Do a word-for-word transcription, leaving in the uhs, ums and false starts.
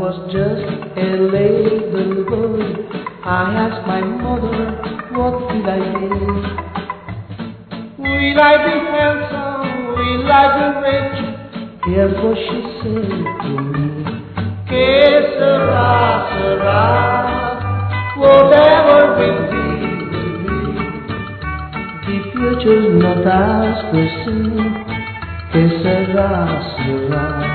was just a little boy, I asked my mother, what will I be? Will I be handsome? Will I be rich? Therefore she said to me, que sera, sera, whatever will be, will be. The future's not ours to see, que sera, sera.